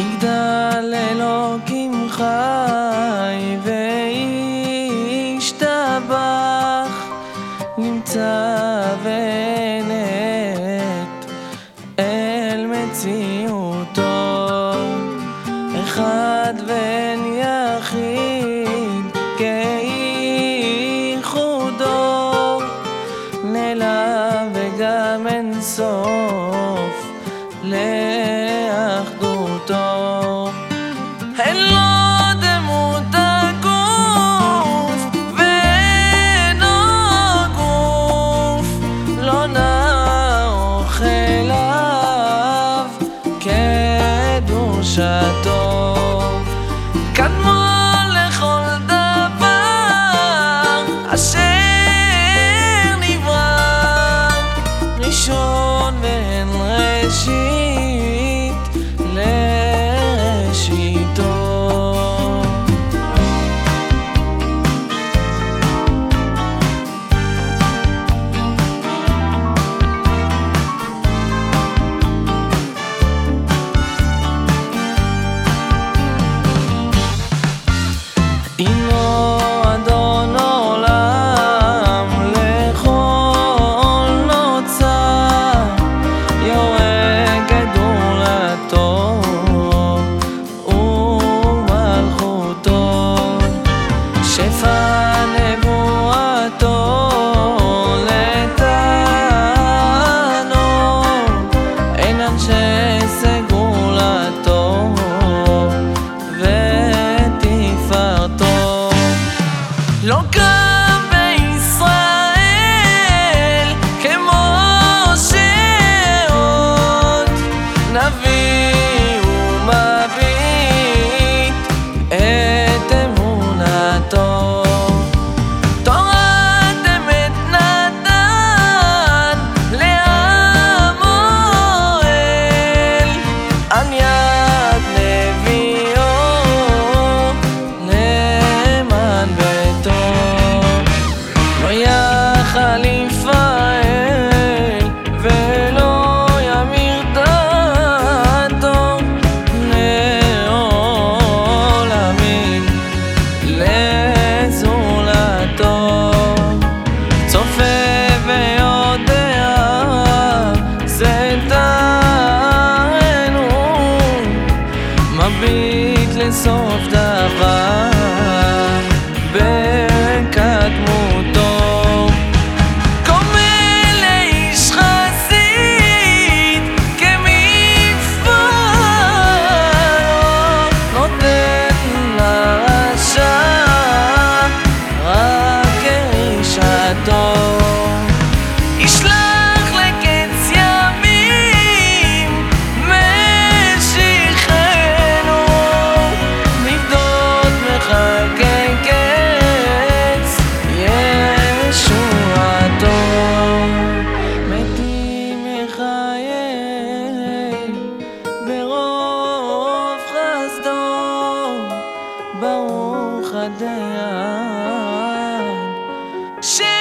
יגדל אלוקים חי וישתבח, נמצא ונט אל מציאותו, אחד ואין יחיד כייחודו, נעלם וגם אין סוף לאחדותו. אין לו דמות הגוף ואינו גוף, לא נערוך אליו קדושתו. קדמו לכל דבר אשר נברא, ראשון ואין ראשית לראשיתו. אינו אדון עולם לכל נוצר, יורה גדולתו ומלכותו, שפע נבואתו לתנו, אין אנשי סגולתו ותפארתו. לא קם בישראל כמו שעוד נביא ומביט את אמונתו. תורת אמת נתן לעמו אל, על יד נביאו למען ביתו. לא יחליף האל ולא ימיר דעתו, לעולמים לזולתו. צופה ויודע זה דענו, מביט לסוף דבר בקדמותו. קומא לאיש חסיד כמפעלו, נותן לרשע רק כרישתו. ישלח לקץ ימים משיחנו, נפדות מחכה קץ ישועתו. מתים מחיי ברוב חסדו, ברוך הדיין